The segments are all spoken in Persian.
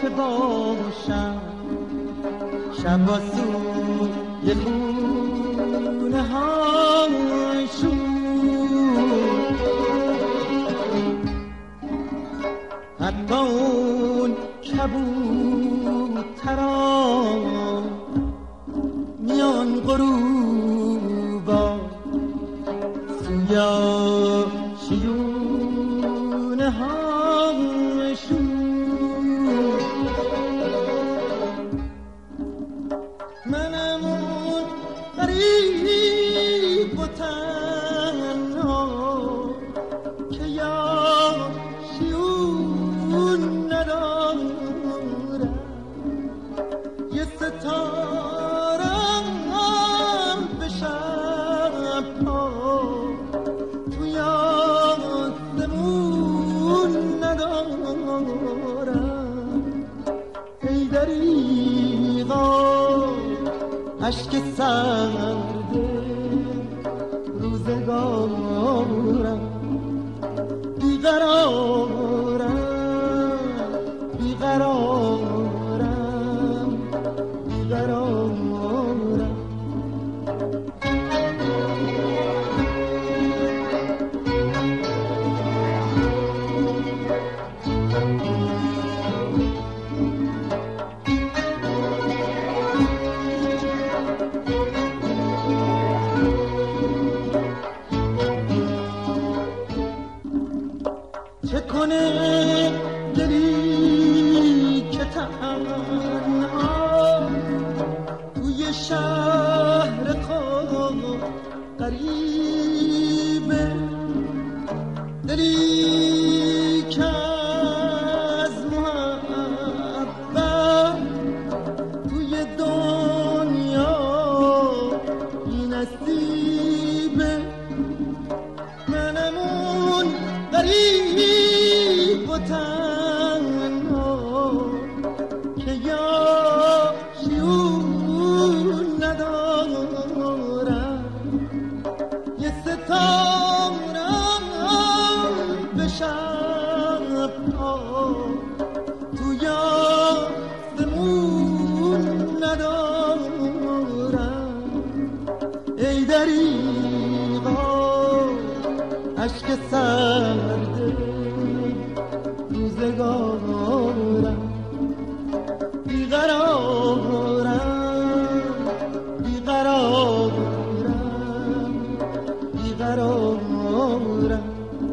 که باشم شب با سوی خونه هاشون حتی اون کبوتران میان غروبا سویا شیونه هاشون منم اون غریب و تنها که یا شیون ندارم یه ستارم به شبها توی آسمون ندارم ای دریغا عشق سرده روزگارم بیقرارم بیقرارم بیقرارم چه کنه دلی که تنها توی شهر خود غریبه دلی که از محبت توی دنیا بی نصیبه منم اون غریب و تنها که یا شیون ندارم یه ستارم به شبها توی آسمون ندارم ای دریغا عشق سرده روزگارم بیقرارم بیقرارم بیقرارم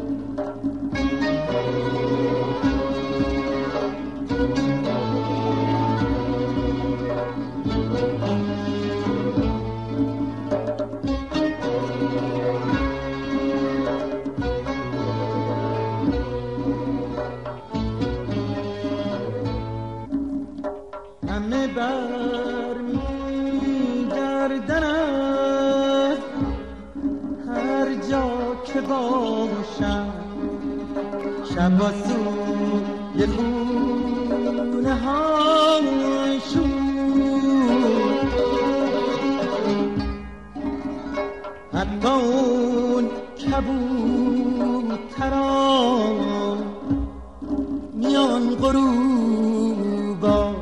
همه بر میگردن از هر جا که باشم شب با سوی خونه هاشون حتی اون کبوتران میان غروبا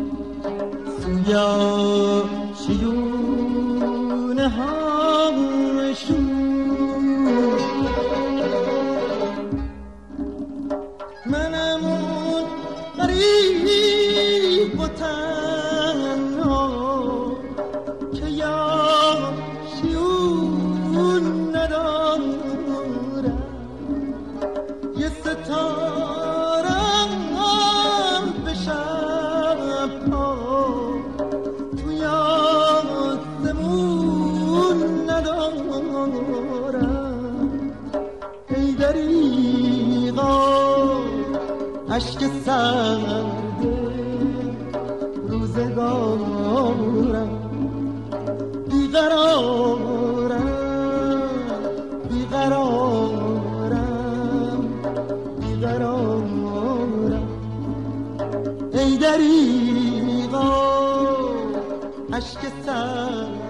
سویا شیونه هاشون منم اون غریب و تنها که یا شیون ندارم یه ستارم به شبها توی آسمون ندارم ای دریغا عشق سرده روزگارم بیقرارم بیقرارم بیقرارم ای دریغا عشق سرده